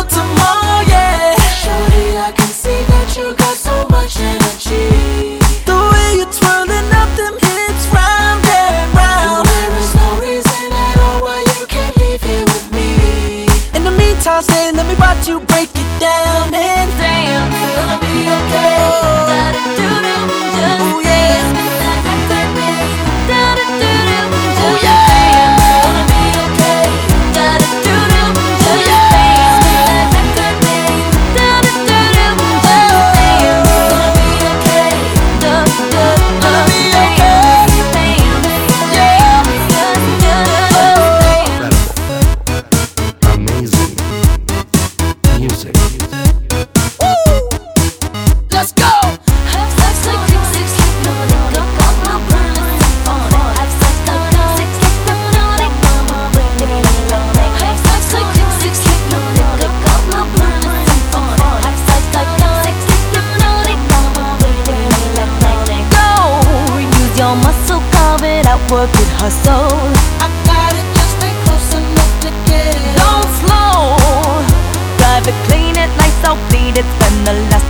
till tomorrow, yeah. Shorty, I can see that you got so much energy. The way you're twirling up them hips round and round. There is no reason at all why you can't leave here with me. In the meantime, say, let me watch you break it down and dance. It's gonna be okay. Oh yeah. Oh yeah. Let's go! Work it, hustle. I got it, just stay close enough to get it. Don't slow. Drive it, clean it, nice, so clean it. Spend the last